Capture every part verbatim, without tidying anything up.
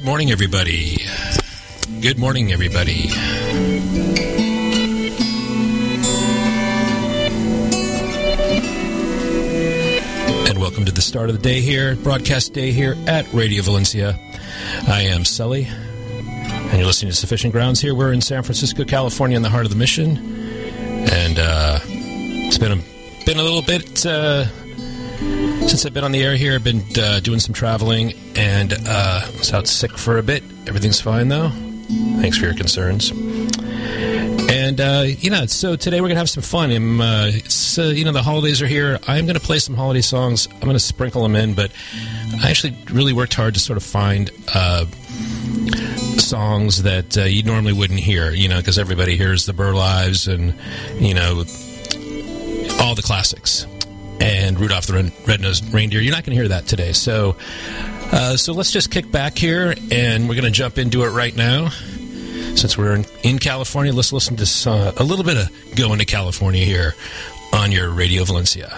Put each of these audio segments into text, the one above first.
Good morning, everybody. Good morning, everybody. And welcome to the start of the day here, broadcast day here at Radio Valencia. I am Sully, and you're listening to Sufficient Grounds here. We're in San Francisco, California, in the heart of the Mission. And uh, it's been a, been a little bit... Uh, Since I've been on the air here, I've been uh, doing some traveling, and uh, I was out sick for a bit. Everything's fine, though. Thanks for your concerns. And, uh, you know, so today we're going to have some fun. I'm, uh, it's, uh, you know, the holidays are here. I'm going to play some holiday songs. I'm going to sprinkle them in, but I actually really worked hard to sort of find uh, songs that uh, you normally wouldn't hear, you know, because everybody hears the Burr Lives and, you know, all the classics. And Rudolph the Red-Nosed Reindeer. You're not going to hear that today. So uh, so let's just kick back here, and we're going to jump into it right now. Since we're in, in California, let's listen to uh, a little bit of Going to California here on your Radio Valencia.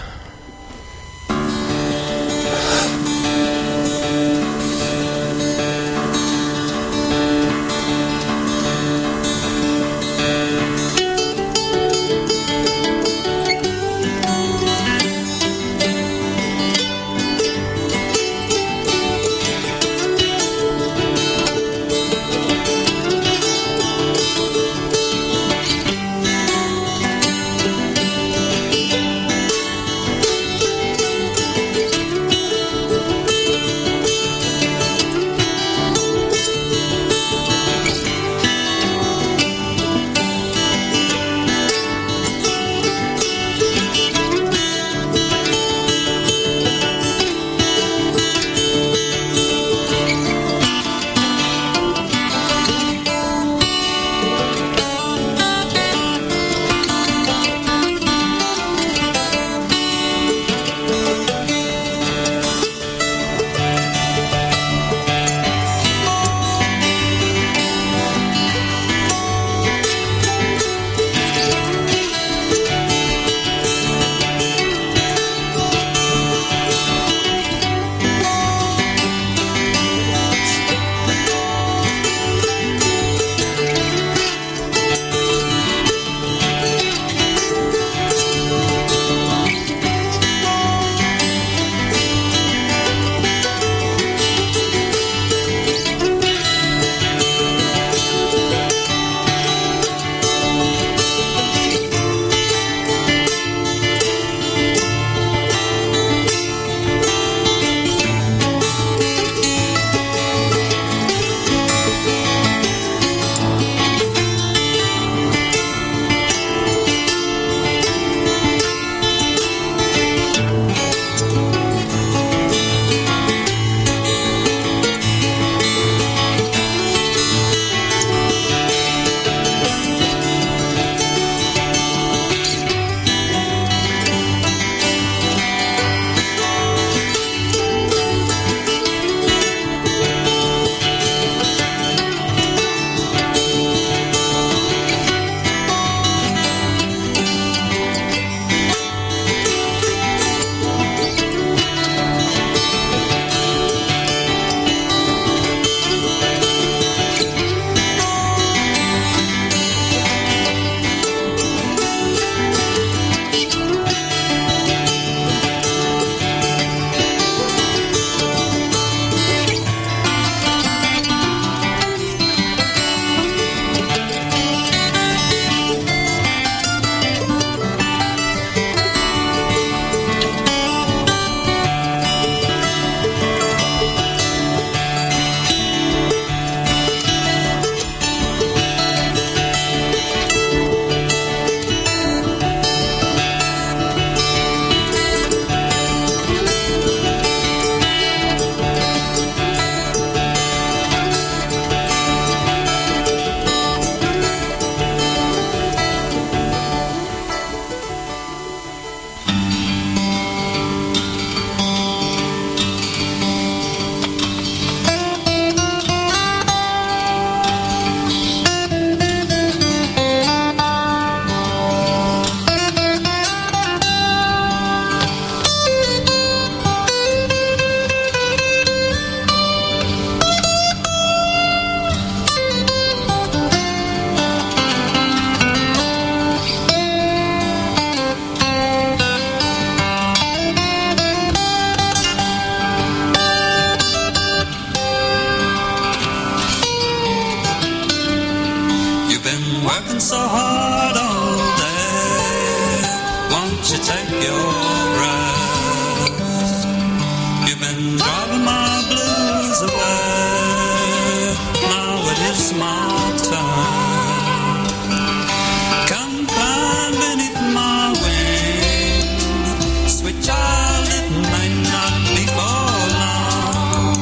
working so hard all day. Won't you take your rest? You've been driving my blues away. Now it is my turn. Come climb beneath my wings, sweet child, it may not be for long.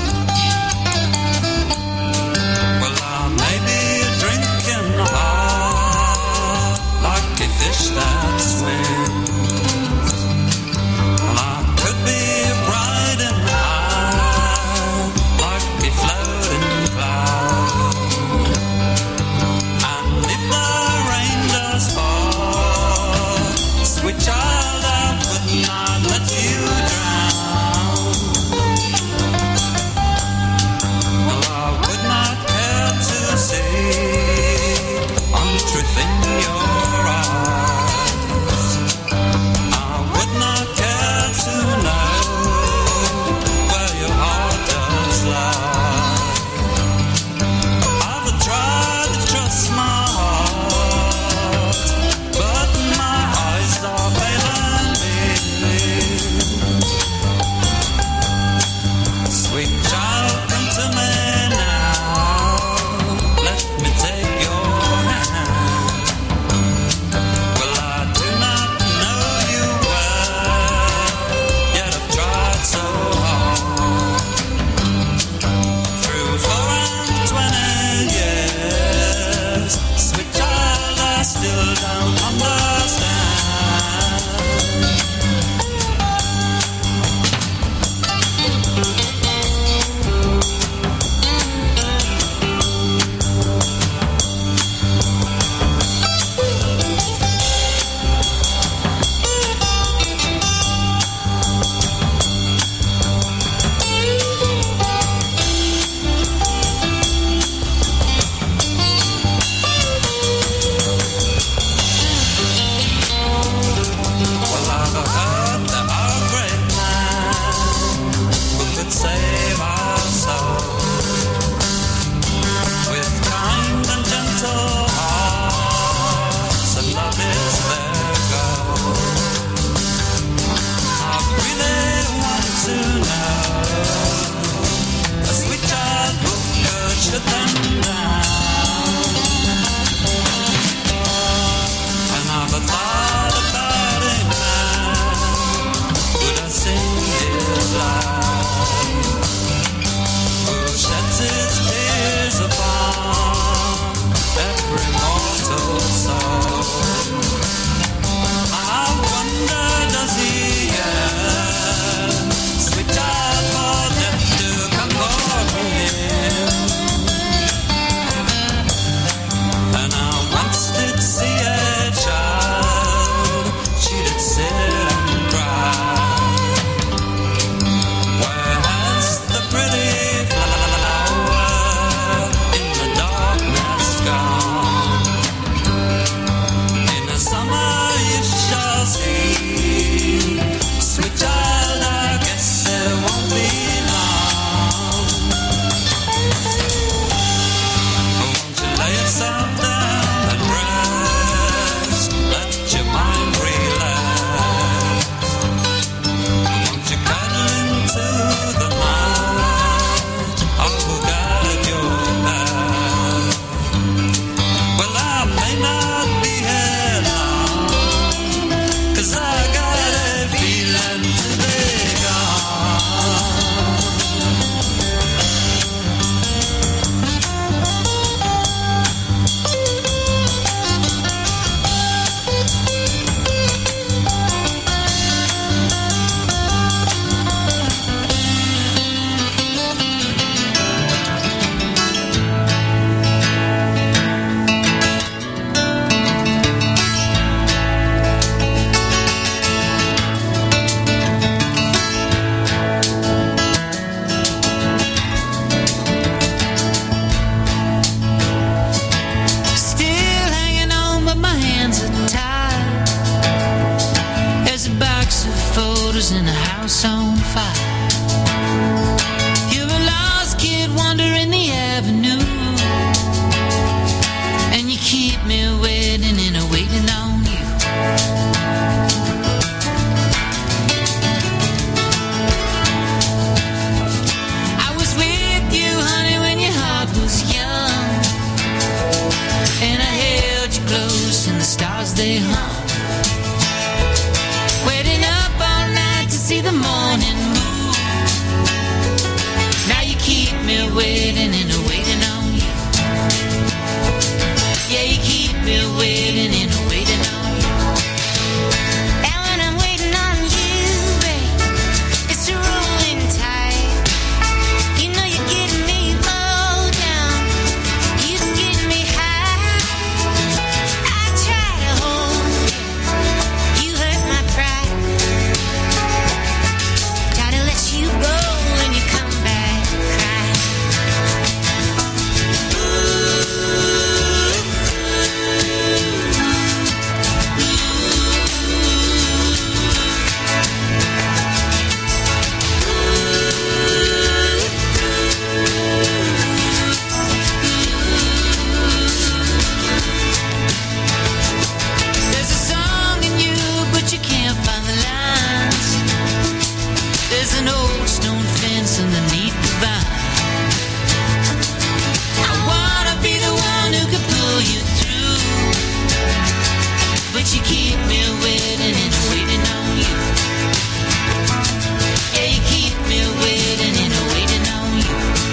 Well, I may be a drinking heart, like a fish that swims. and a waiting on you. Yeah, you keep me waiting and a waiting on you. And when I'm waiting on you, babe, it's a rolling tide. You know you're getting me low down, you're getting me high. I try to hold you, you hurt my pride. Try to let you go when you come back crying. There's a song in you, but you can't find the lines. There's an old stone fence underneath the vine. I wanna be the one who can pull you through, but you keep me waiting and waiting on you. Yeah, you keep me waiting and waiting on you.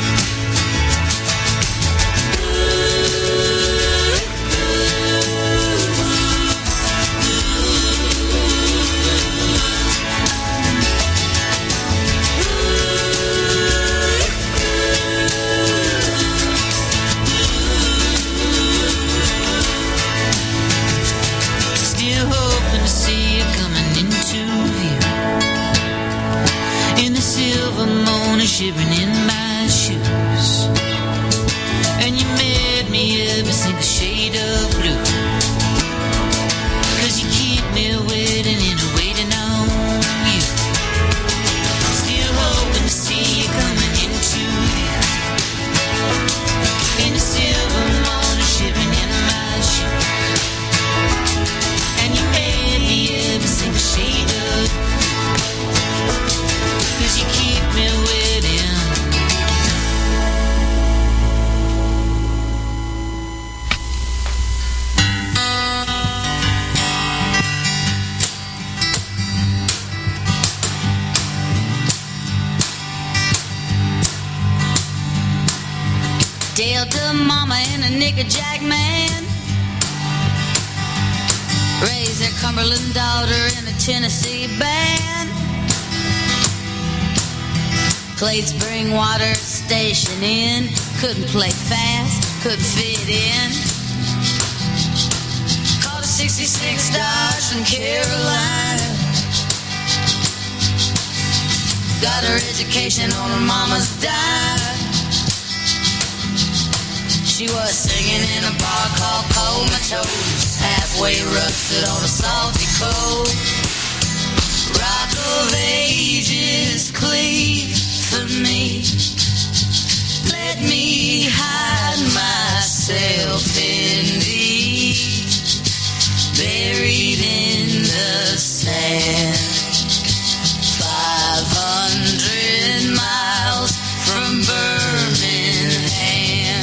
Still hoping to see you coming into view. In the silver morning, shivering in my shoes. And you made me every single shade of blue. Cause you keep me waiting and waiting on you. Still hoping to see you coming into view. In the silver morning, shivering in my shoes. And you made me every single shade of cause you keep me waiting. Delta mama and a nickerjack man raised their Cumberland daughter in a Tennessee band. Played spring water station in, couldn't play fast, couldn't fit in. Caught a sixty-six Dodge from Carolina. Got her education on her mama's dime. She was singing in a bar called Comatose, halfway rusted on a salty coal. Rock of ages cleave for me. Let me hide myself in thee, buried in the sand. Five hundred miles from Birmingham.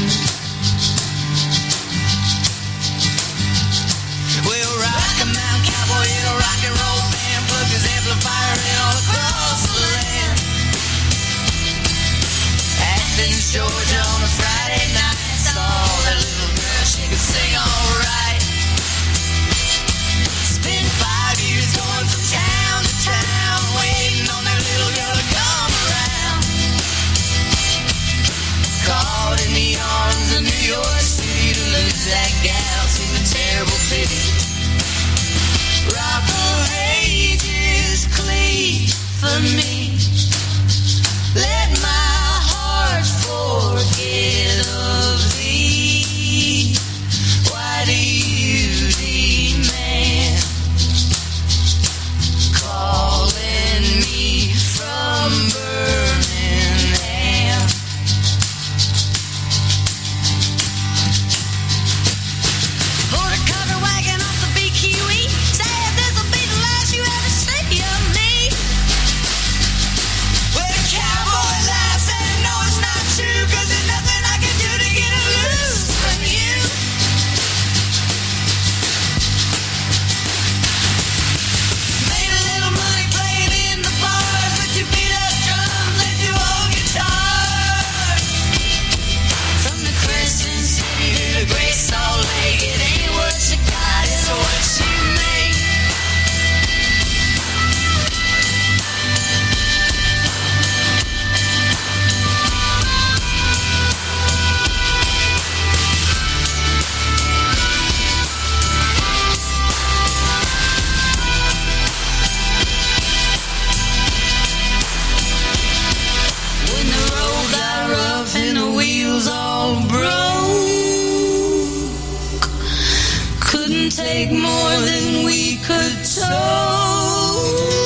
Well, rock a mountain cowboy in a rock and roll band, plug his amplifier in all across the land. Athens, Georgia on a Friday night, saw that little girl, she could sing alright. Spent five years going from town to town, waiting on that little girl to come around. Caught in the arms of New York City, to lose that gal seemed a terrible pity. Rock of ages cleave for me. Let my heart forget of thee. Why do you demand calling me from Birmingham? Pulled a covered wagon off the B Q E, said this'll be the last you ever see of me. take more than we could tow.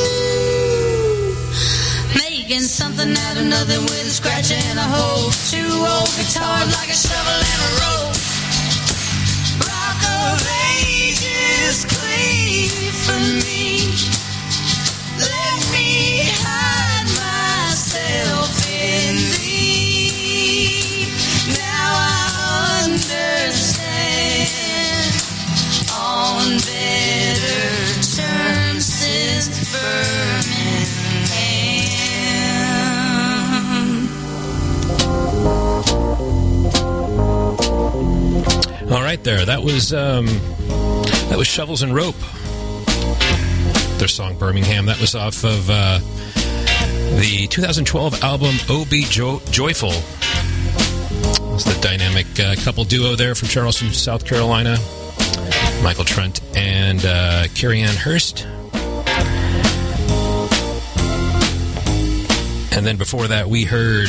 Making something out of nothing with a scratch and a hole. Two old guitars like a shovel and a rope. Rock of ages cleave for me. Let me hide myself in thee. Now I understand on better terms since Birmingham. All right, there. That was um, that was Shovels and Rope. Their song Birmingham. That was off of uh, the two thousand twelve album O B jo- Joyful. It was the dynamic uh, couple duo there from Charleston, South Carolina. Michael Trent and uh, Carrie Ann Hurst. And then before that, we heard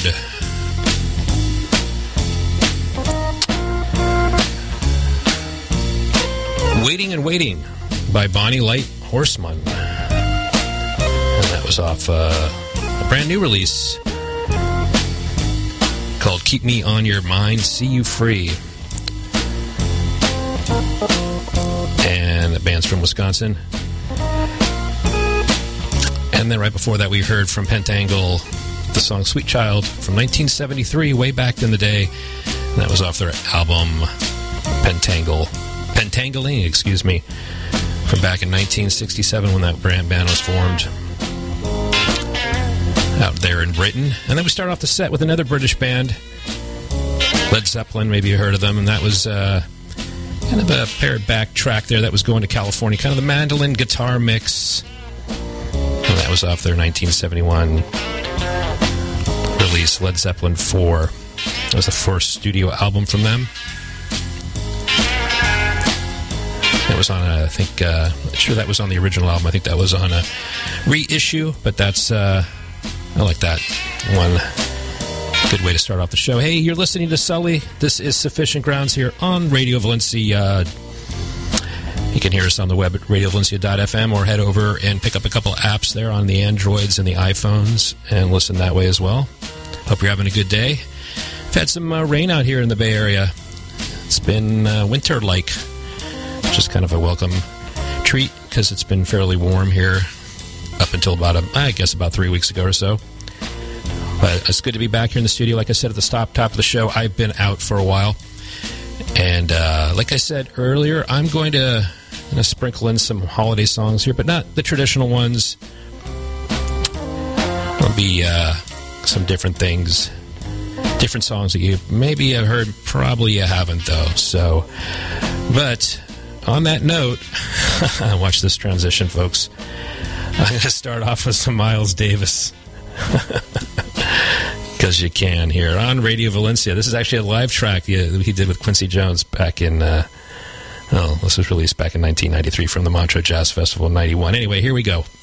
Waiting and Waiting by Bonnie Light Horseman. And that was off uh, a brand new release called Keep Me on Your Mind, See You Free. And the band's from Wisconsin. And then right before that, we heard from Pentangle the song Sweet Child from nineteen seventy-three, way back in the day. And that was off their album Pentangle. Pentangling, excuse me, from back in nineteen sixty-seven when that brand band was formed out there in Britain. And then we start off the set with another British band, Led Zeppelin, maybe you heard of them, and that was uh, kind of a pared back track there that was going to California, kind of the mandolin guitar mix. And that was off their nineteen seventy-one release, Led Zeppelin four. That was the first studio album from them. It was on a, I think, uh, I'm sure that was on the original album. I think that was on a reissue, but that's, uh, I like that one. Good way to start off the show. Hey, you're listening to Sully. This is Sufficient Grounds here on Radio Valencia. You can hear us on the web at radio valencia dot f m or head over and pick up a couple apps there on the Androids and the iPhones and listen that way as well. Hope you're having a good day. We've had some uh, rain out here in the Bay Area. It's been uh, winter-like. Just kind of a welcome treat because it's been fairly warm here up until about, a, I guess, about three weeks ago or so. But it's good to be back here in the studio. Like I said at the stop top of the show, I've been out for a while. And uh, like I said earlier, I'm going to, going to sprinkle in some holiday songs here, but not the traditional ones. There'll be uh, some different things, different songs that you maybe have heard, probably you haven't, though. So, but on that note, watch this transition, folks. I'm going to start off with some Miles Davis. Because you can here on Radio Valencia. This is actually a live track he did with Quincy Jones back in, uh, oh, this was released back in nineteen ninety-three from the Montreux Jazz Festival in ninety-one. Anyway, here we go.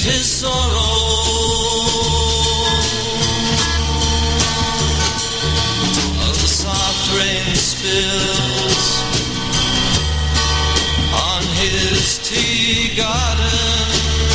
sings his sorrow. Oh, the soft rain spills on his tea garden,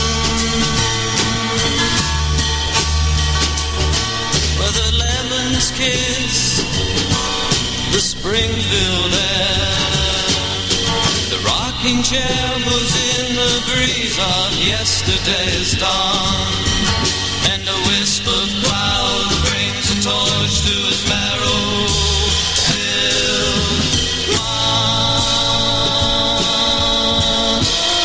where the lemons kiss the Springfield air. The rocking chair moves in the breeze of yesterday's dawn, and a wisp of cloud brings a torch to his marrow-filled mind.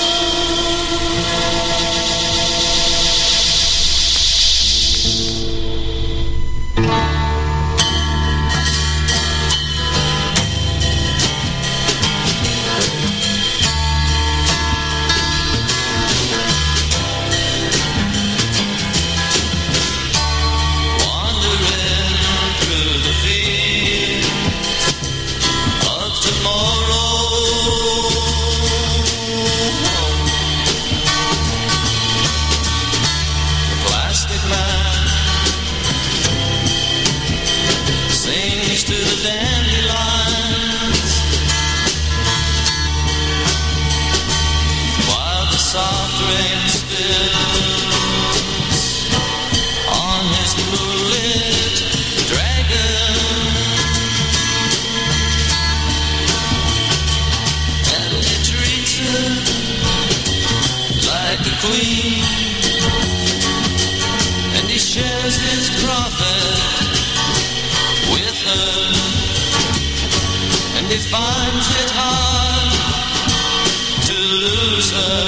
And he shares his profit with her, and he finds it hard to lose her.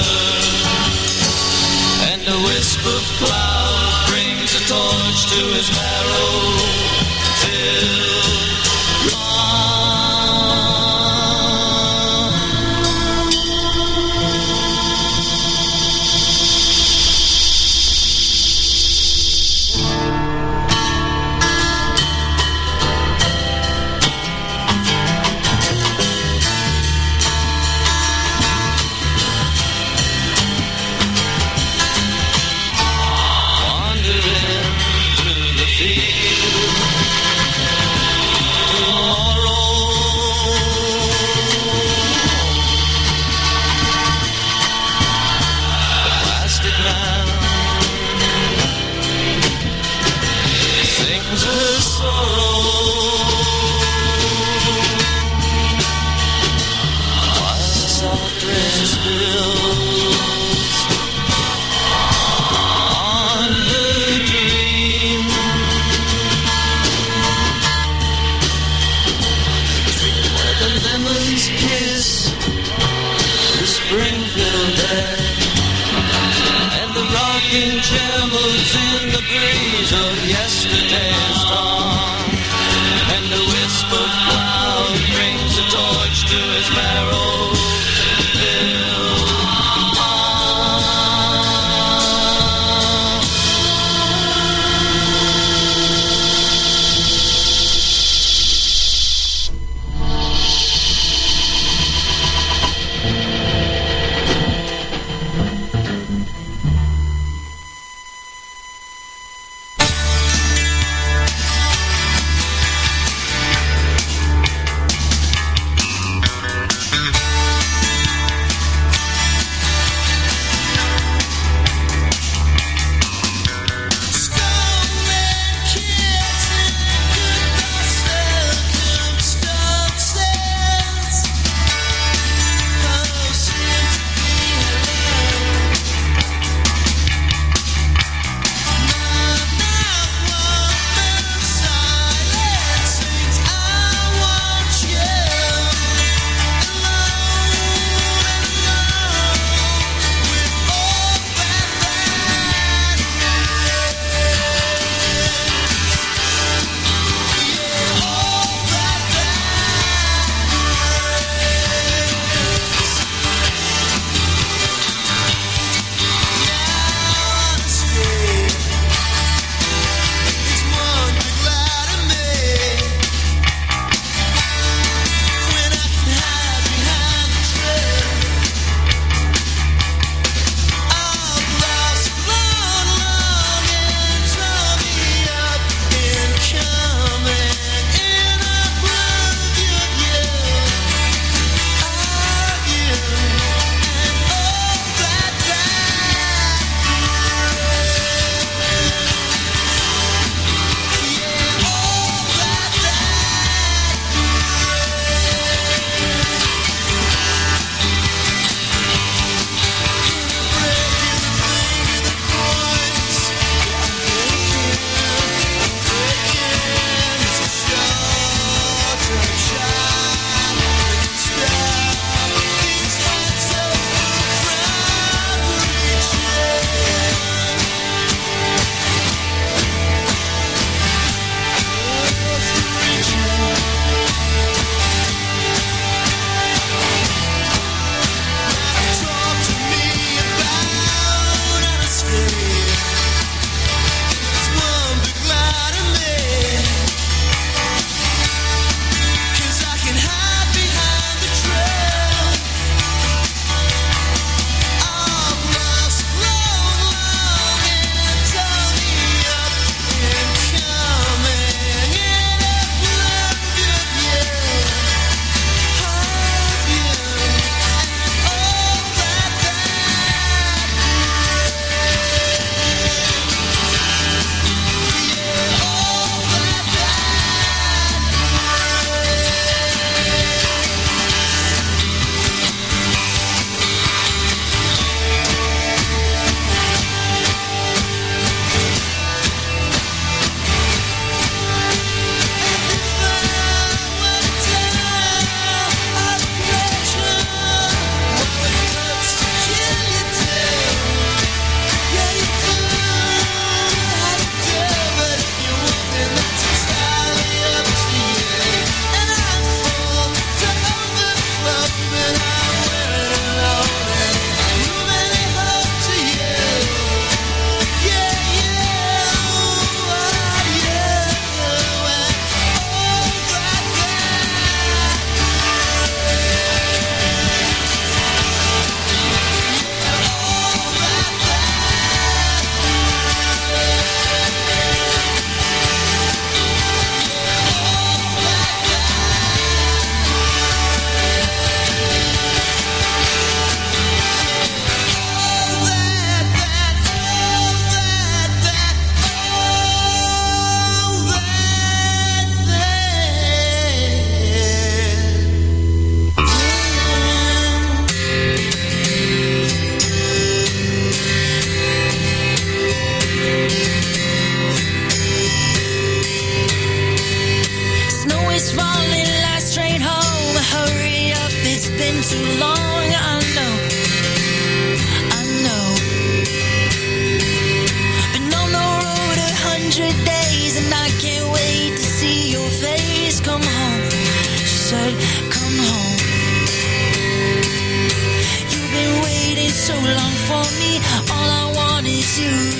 And a wisp of cloud brings a torch to his marrow-filled mind.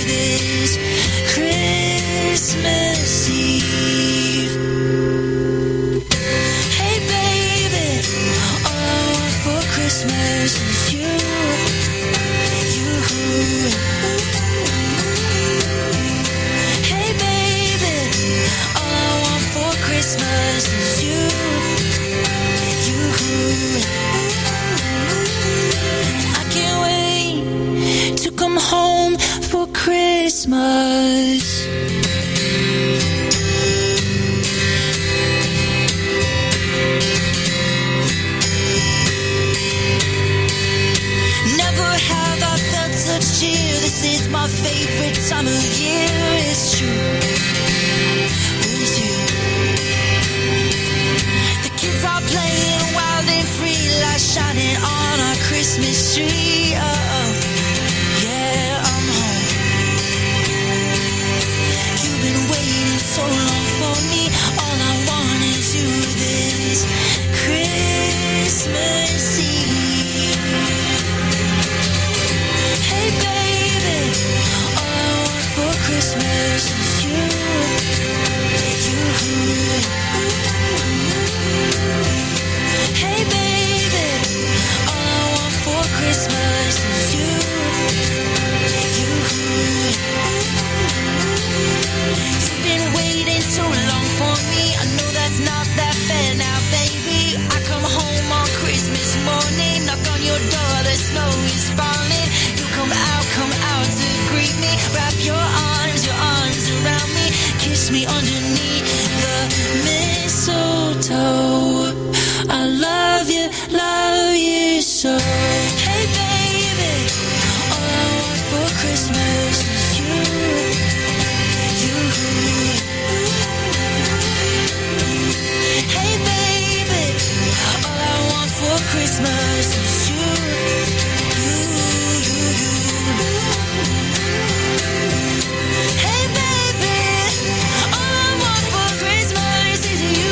this Christmas Eve. Hey baby, all I want for Christmas is you, you. Hey baby, all I want for Christmas is you, you. I can't wait to come home for Christmas. Never have I felt such cheer. This is my favorite time of year. It's true. With you. The kids are playing wild and free, lights shining on our Christmas tree. Oh, yeah, I'm home. You've been waiting so long for me. All I want is you this Christmas Eve. Hey baby, all I want for Christmas is you, you. Hey baby, all I want for Christmas is you, you. You've been waiting so long for me. I know that's not that fair now, baby. I come home on Christmas morning, knock on your door, the snow is falling. You come out, come out to greet me. Wrap your arms, your arms around me. Kiss me underneath the mistletoe. I love you, love you so. Hey baby, all I want for Christmas is you, you. Hey baby, all I want for Christmas is you, you, you, you. Hey baby, all I want for Christmas is you.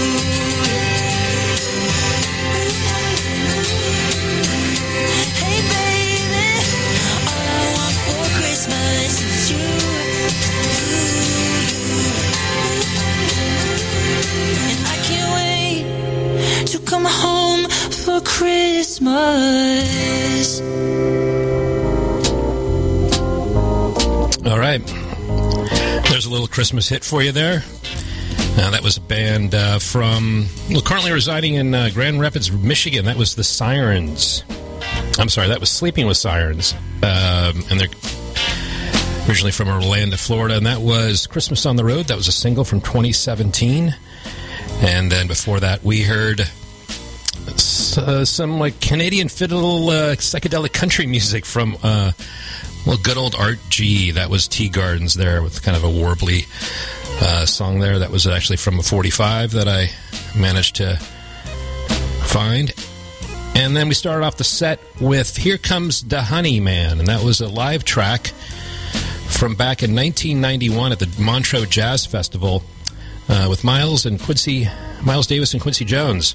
Hey baby, all I want for Christmas is you, you, you. And I can't wait to come home for Christmas. All right. There's a little Christmas hit for you there. Uh, that was a band uh, from, well, currently residing in uh, Grand Rapids, Michigan. That was the Sirens. I'm sorry, that was Sleeping with Sirens. Um, and they're originally from Orlando, Florida. And that was Christmas on the Road. That was a single from twenty seventeen. And then before that, we heard uh, some like Canadian fiddle uh, psychedelic country music from, uh, well, good old Art G. That was Tea Gardens there with kind of a warbly uh, song there. That was actually from a forty-five that I managed to find. And then we started off the set with Here Comes the Honey Man, and that was a live track from back in nineteen ninety-one at the Montreux Jazz Festival uh, with Miles and Quincy, Miles Davis and Quincy Jones.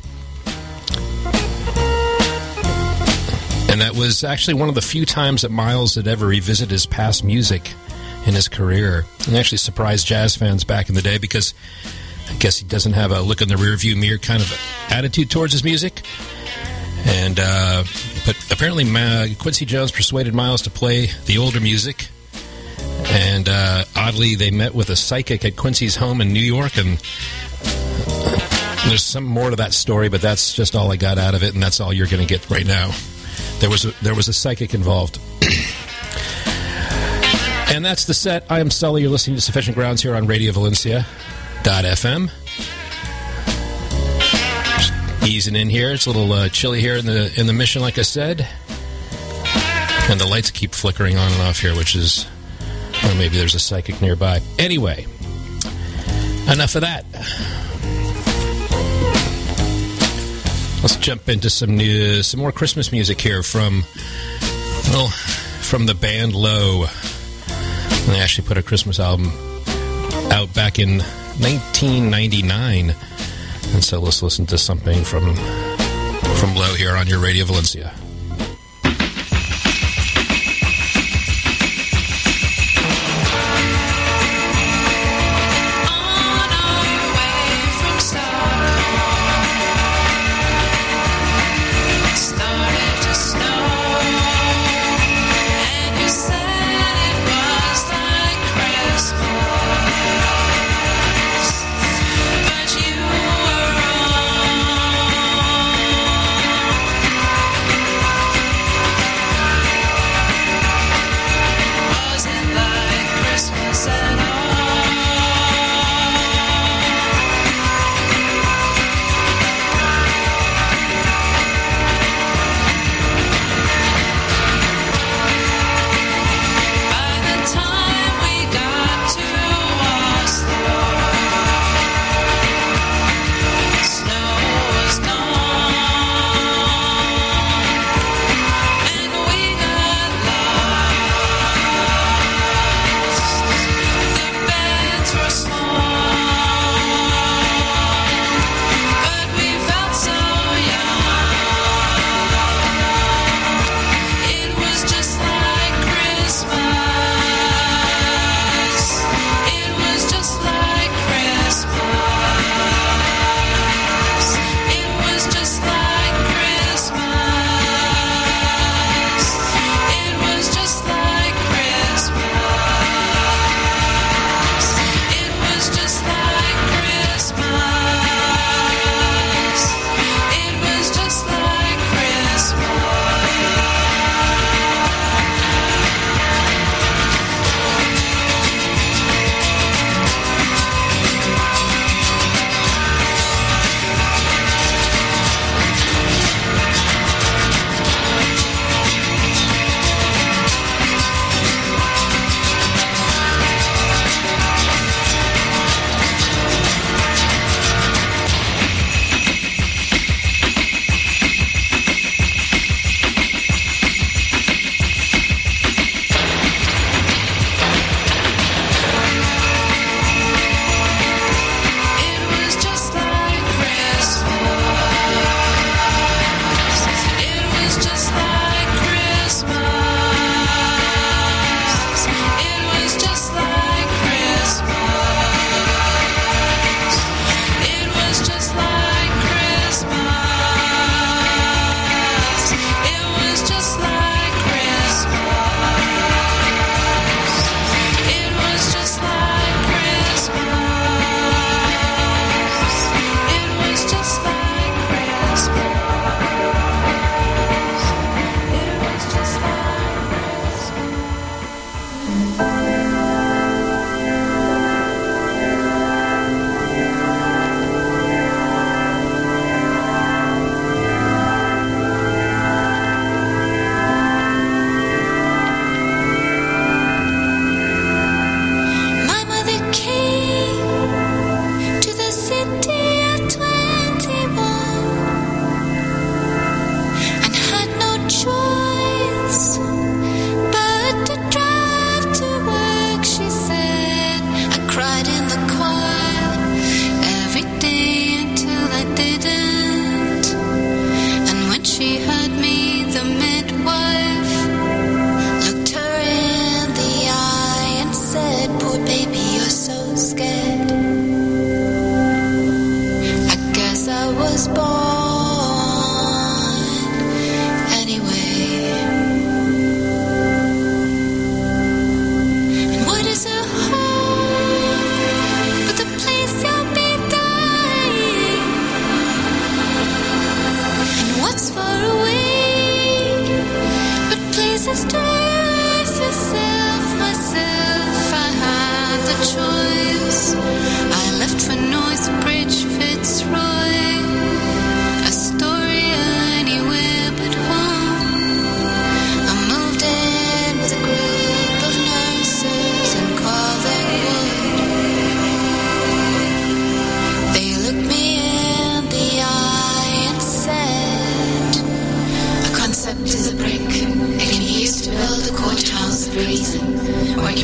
And that was actually one of the few times that Miles had ever revisited his past music in his career. And actually surprised jazz fans back in the day because I guess he doesn't have a look in the rearview mirror kind of attitude towards his music. And uh, but apparently Ma- Quincy Jones persuaded Miles to play the older music. And uh, oddly, they met with a psychic at Quincy's home in New York. And there's some more to that story, but that's just all I got out of it, and that's all you're going to get right now. There was a, there was a psychic involved. And that's the set. I am Sully. You're listening to Sufficient Grounds here on Radio Valencia dot f m. Just easing in here. It's a little uh, chilly here in the in the Mission, like I said. And the lights keep flickering on and off here, which is... Or maybe there's a psychic nearby. Anyway, enough of that. Let's jump into some new, some more Christmas music here from, well, from the band Low. And they actually put a Christmas album out back in nineteen ninety-nine. And so let's listen to something from from Low here on your Radio Valencia.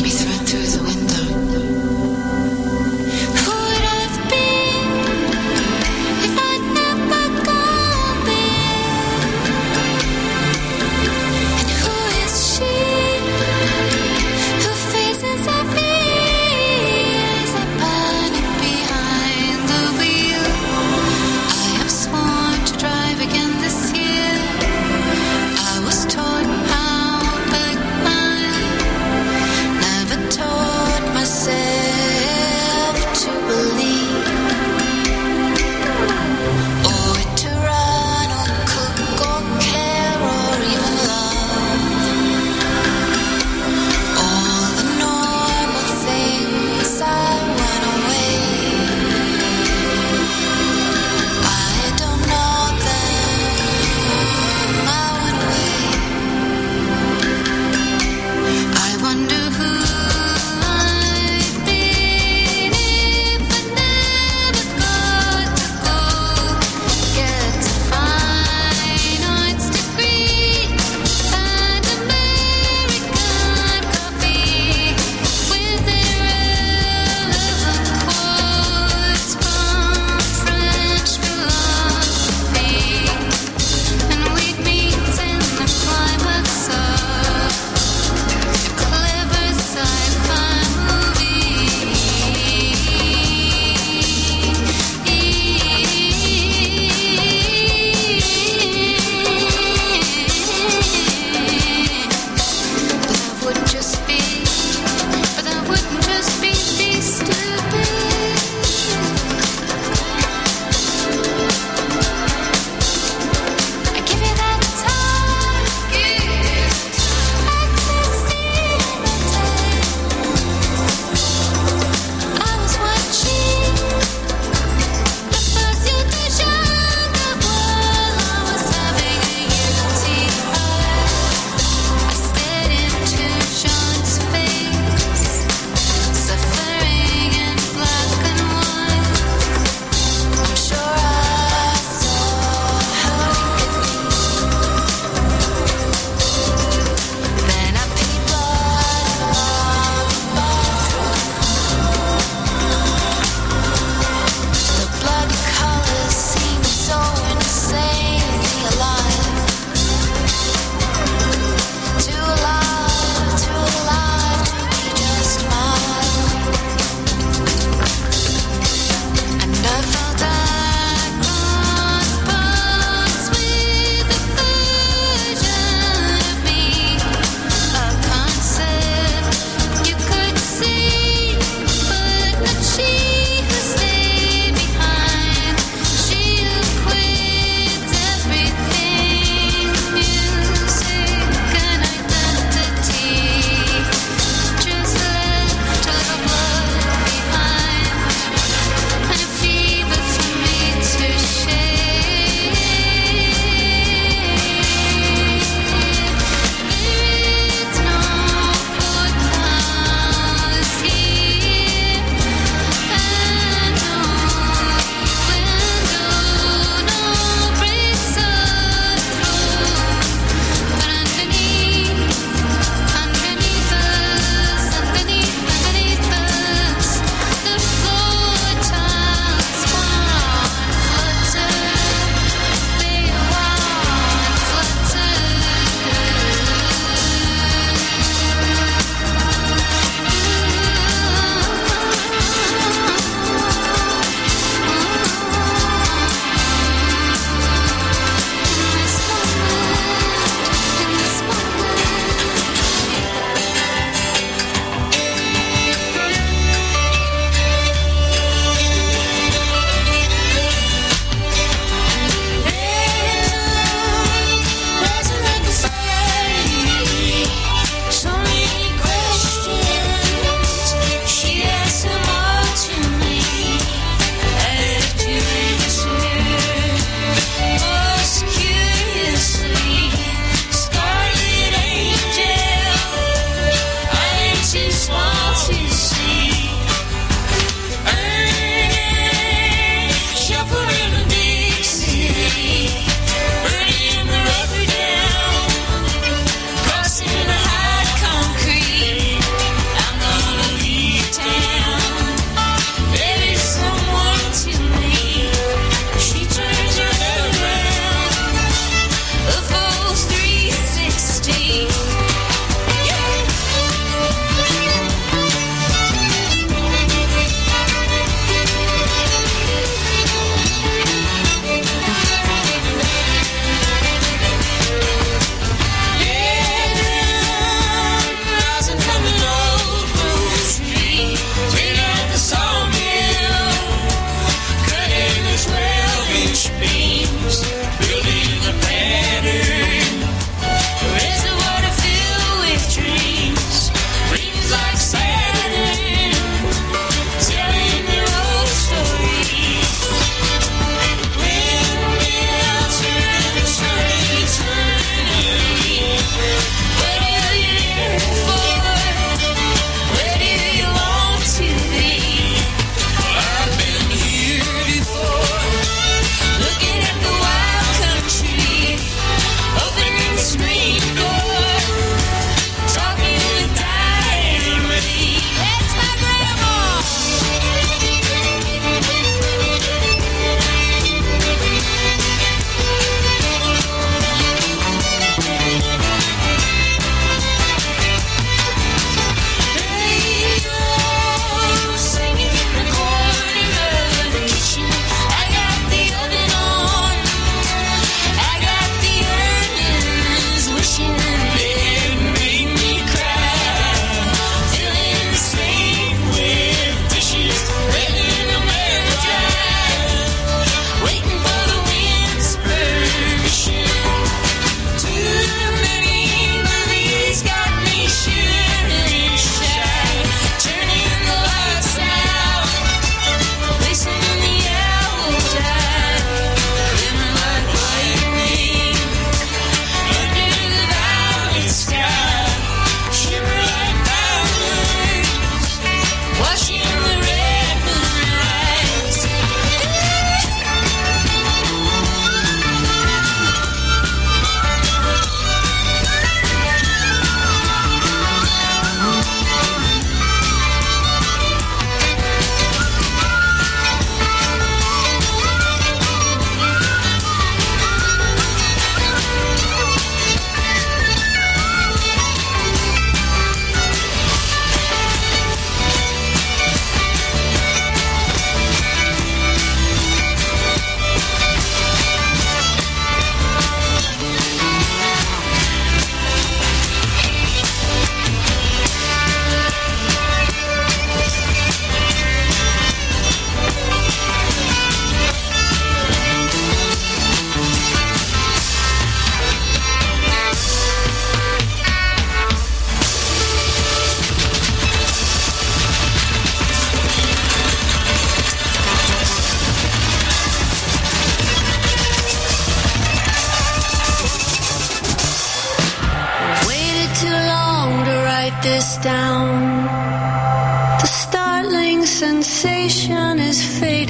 me through and through the window. Who would I've been if I'd never gone there? And who is she who faces our fears? I panic behind the wheel. I have sworn to drive again this year. I was taught how, but I never told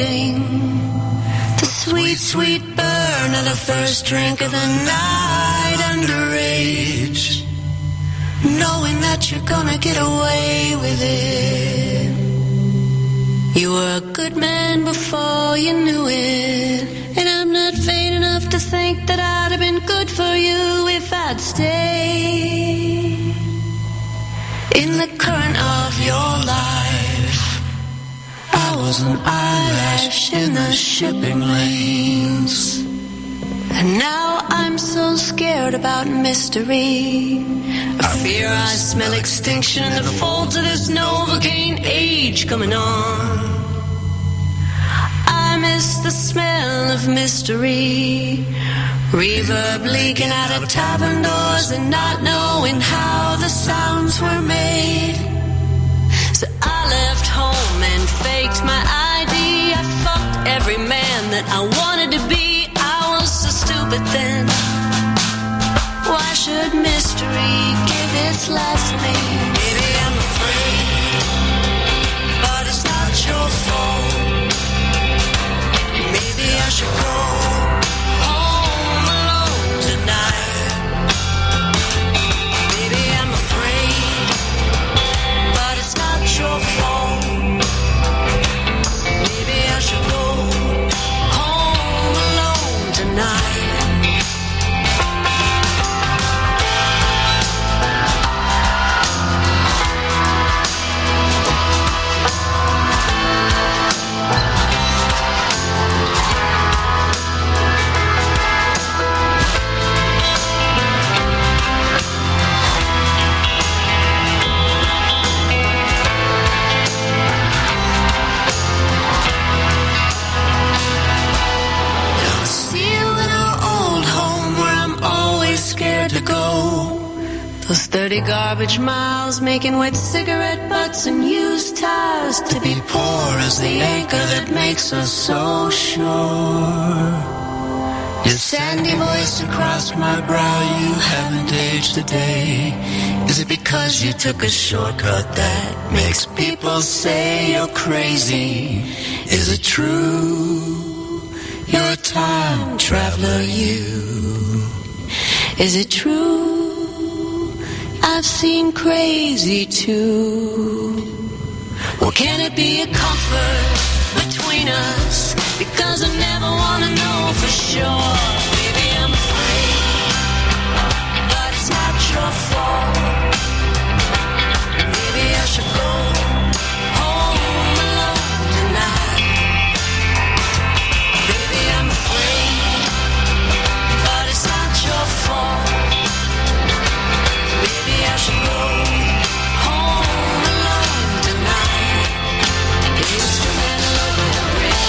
fading, the sweet, sweet burn of the first drink of the night, underage, knowing that you're gonna get away with it. You were a good man before you knew it, and I'm not vain enough to think that I'd have been good for you if I'd stayed in the current of your life. I was an eyelash in the shipping lanes, and now I'm so scared about mystery. I fear I smell extinction in the folds of this Novocaine age coming on. I miss the smell of mystery, reverb leaking out of tavern doors and not knowing how the sounds were made. So I left home and faked my I D. I fucked every man that I wanted to be. I was so stupid then. Why should mystery give its life to me? Maybe I'm afraid, but it's not your fault. Maybe I should go home alone tonight. Maybe I'm afraid, but it's not your fault. Maybe I should go home alone tonight. Those thirty garbage miles making wet cigarette butts and used tires to be poor as the anchor that makes us so sure. Your sandy voice across my brow, you haven't aged a day. Is it because you took a shortcut that makes people say you're crazy? Is it true you're a time traveler, you? Is it true I've seen crazy too? Well, can it be a comfort between us? Because I never want to know for sure. Maybe I'm afraid, but it's not your fault. Maybe I should go home alone tonight. Maybe I'm afraid, but it's not your fault. Maybe I should go home alone tonight. The instrumental over the bridge.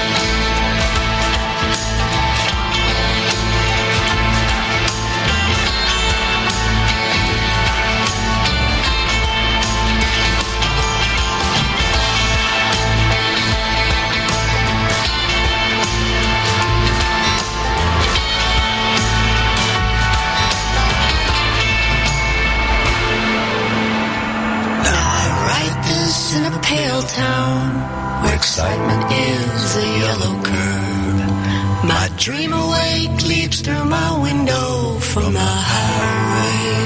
In a pale town where excitement is a yellow curb, my dream awake leaps through my window from the highway.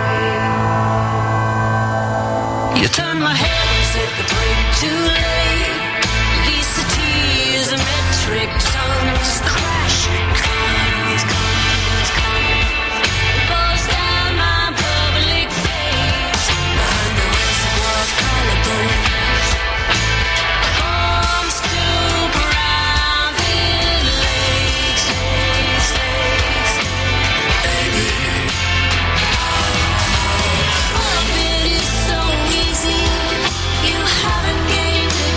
You turn my head and set the brake too late. Lisa T is a metric tons crashing comes, comes, comes. It goes down my public face behind the reservoir of collarbone. It is so easy. You haven't gained a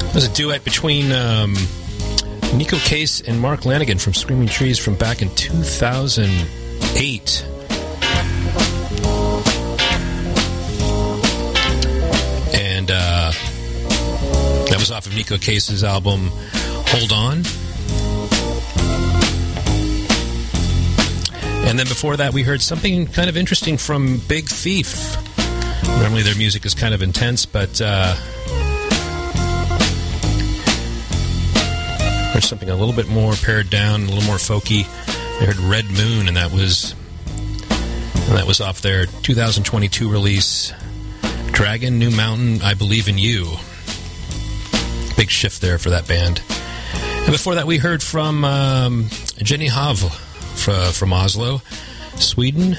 It was a duet between um, Nico Case and Mark Lanigan from Screaming Trees from back in two thousand eight. And uh, that was off of Nico Case's album Hold On. And then before that, we heard something kind of interesting from Big Thief. Normally their music is kind of intense, but uh, there's something a little bit more pared down, a little more folky. I heard Red Moon, and that was and that was off their two thousand twenty-two release, Dragon, New Mountain, I Believe in You. Big shift there for that band. And before that, we heard from um, Jenny Havel from, from Oslo, Sweden.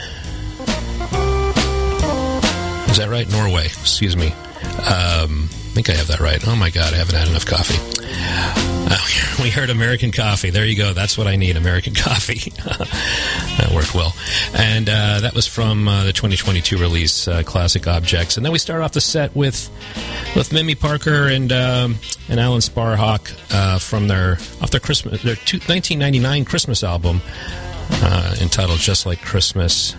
Is that right? Norway, excuse me. Um, I think I have that right. Oh my God, I haven't had enough coffee. Uh, we heard American Coffee. There you go. That's what I need, American Coffee. That worked well. And uh, that was from uh, the twenty twenty-two release, uh, Classic Objects. And then we start off the set with with Mimi Parker and um, and Alan Sparhawk uh, from their off their Christmas their two, nineteen ninety-nine Christmas album uh, entitled Just Like Christmas.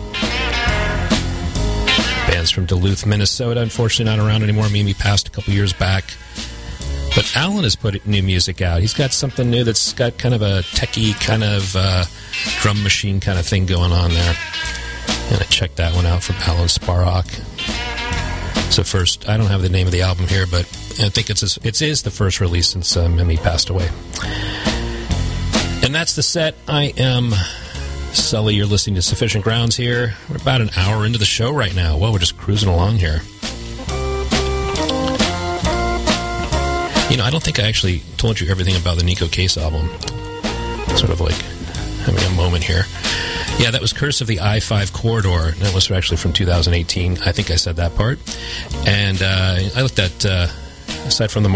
Bands from Duluth, Minnesota. Unfortunately, not around anymore. Mimi passed a couple years back. But Alan has put new music out. He's got something new that's got kind of a techie kind of uh, drum machine kind of thing going on there. And I checked that one out from Alan Sparhawk. So first, I don't have the name of the album here, but I think it's his, it is the first release since uh, Mimi passed away. And that's the set. I am Sully. You're listening to Sufficient Grounds here. We're about an hour into the show right now. Well, we're just cruising along here. You know, I don't think I actually told you everything about the Nico Case album. Sort of like having a moment here. Yeah, that was Curse of the I five Corridor. That was actually from two thousand eighteen. I think I said that part. And uh, I looked at, uh, aside from the